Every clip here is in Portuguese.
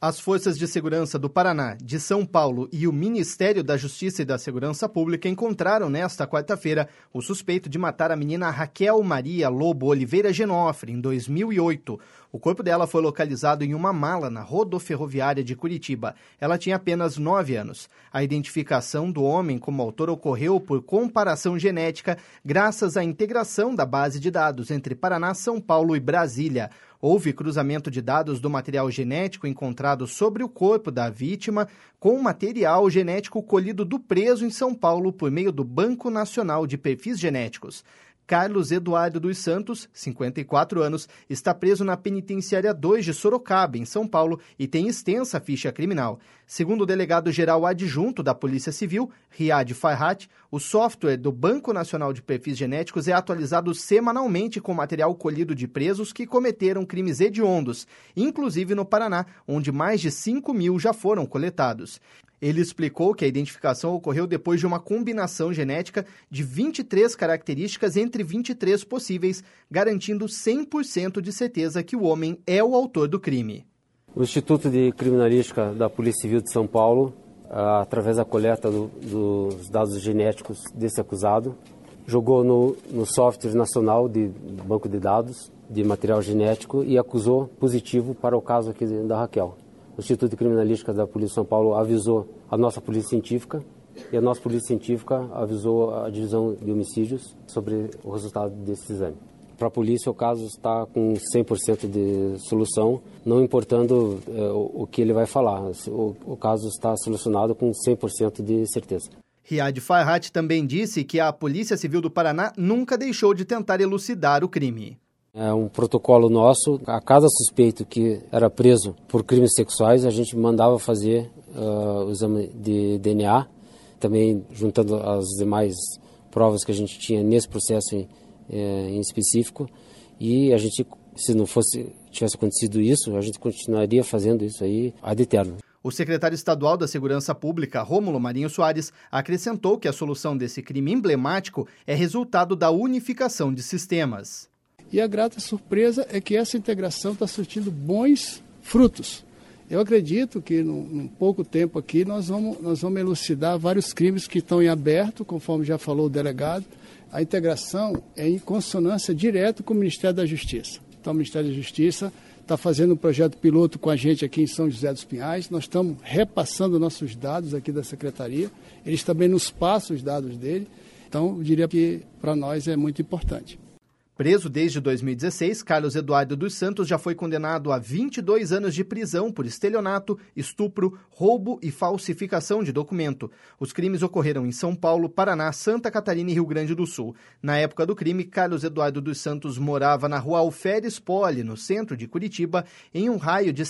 As Forças de Segurança do Paraná, de São Paulo e o Ministério da Justiça e da Segurança Pública encontraram nesta quarta-feira o suspeito de matar a menina Raquel Maria Lobo Oliveira Genofre, em 2008. O corpo dela foi localizado em uma mala na rodoferroviária de Curitiba. Ela tinha apenas 9 anos. A identificação do homem como autor ocorreu por comparação genética graças à integração da base de dados entre Paraná, São Paulo e Brasília. Houve cruzamento de dados do material genético encontrado sobre o corpo da vítima com o material genético colhido do preso em São Paulo por meio do Banco Nacional de Perfis Genéticos. Carlos Eduardo dos Santos, 54 anos, está preso na Penitenciária 2 de Sorocaba, em São Paulo, e tem extensa ficha criminal. Segundo o delegado-geral adjunto da Polícia Civil, Riad Farhat, o software do Banco Nacional de Perfis Genéticos é atualizado semanalmente com material colhido de presos que cometeram crimes hediondos, inclusive no Paraná, onde mais de 5.000 já foram coletados. Ele explicou que a identificação ocorreu depois de uma combinação genética de 23 características entre 23 possíveis, garantindo 100% de certeza que o homem é o autor do crime. O Instituto de Criminalística da Polícia Civil de São Paulo, através da coleta dos dados genéticos desse acusado, jogou no software nacional do banco de dados de material genético e acusou positivo para o caso aqui da Raquel. O Instituto de Criminalística da Polícia de São Paulo avisou a nossa Polícia Científica e a nossa Polícia Científica avisou a Divisão de Homicídios sobre o resultado desse exame. Para a polícia, o caso está com 100% de solução, não importando o que ele vai falar. O caso está solucionado com 100% de certeza. Riad Farhat também disse que a Polícia Civil do Paraná nunca deixou de tentar elucidar o crime. É um protocolo nosso. A cada suspeito que era preso por crimes sexuais, a gente mandava fazer o exame de DNA, também juntando as demais provas que a gente tinha nesse processo em específico. E a gente, se não tivesse acontecido isso, a gente continuaria fazendo isso aí ad eterno. O secretário estadual da Segurança Pública, Rômulo Marinho Soares, acrescentou que a solução desse crime emblemático é resultado da unificação de sistemas. E a grata surpresa é que essa integração está surtindo bons frutos. Eu acredito que, num pouco tempo aqui, nós vamos elucidar vários crimes que estão em aberto, conforme já falou o delegado. A integração é em consonância direta com o Ministério da Justiça. Então, o Ministério da Justiça está fazendo um projeto piloto com a gente aqui em São José dos Pinhais. Nós estamos repassando nossos dados aqui da Secretaria. Eles também nos passam os dados dele. Então, eu diria que para nós é muito importante. Preso desde 2016, Carlos Eduardo dos Santos já foi condenado a 22 anos de prisão por estelionato, estupro, roubo e falsificação de documento. Os crimes ocorreram em São Paulo, Paraná, Santa Catarina e Rio Grande do Sul. Na época do crime, Carlos Eduardo dos Santos morava na rua Alferes Poli, no centro de Curitiba, em um raio de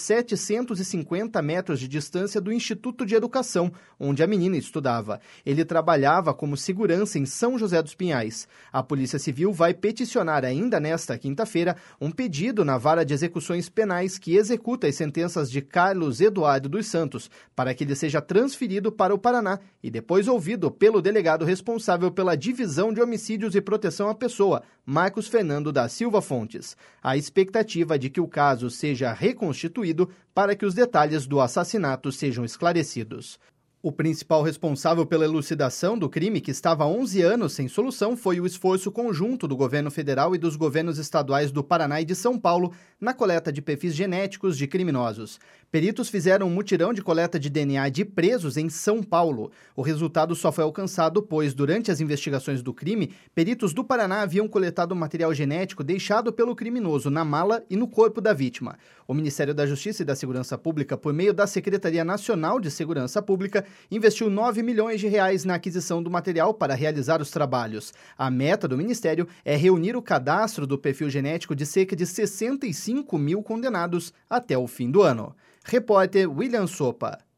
750 metros de distância do Instituto de Educação, onde a menina estudava. Ele trabalhava como segurança em São José dos Pinhais. A Polícia Civil vai peticionar ainda nesta quinta-feira um pedido na Vara de Execuções Penais que executa as sentenças de Carlos Eduardo dos Santos para que ele seja transferido para o Paraná e depois ouvido pelo delegado responsável pela Divisão de Homicídios e Proteção à Pessoa, Marcos Fernando da Silva Fontes. A expectativa é de que o caso seja reconstituído para que os detalhes do assassinato sejam esclarecidos. O principal responsável pela elucidação do crime, que estava há 11 anos sem solução, foi o esforço conjunto do governo federal e dos governos estaduais do Paraná e de São Paulo na coleta de perfis genéticos de criminosos. Peritos fizeram um mutirão de coleta de DNA de presos em São Paulo. O resultado só foi alcançado pois, durante as investigações do crime, peritos do Paraná haviam coletado material genético deixado pelo criminoso na mala e no corpo da vítima. O Ministério da Justiça e da Segurança Pública, por meio da Secretaria Nacional de Segurança Pública, investiu R$9 milhões na aquisição do material para realizar os trabalhos. A meta do Ministério é reunir o cadastro do perfil genético de cerca de 65 mil condenados até o fim do ano. Repórter William Sopa.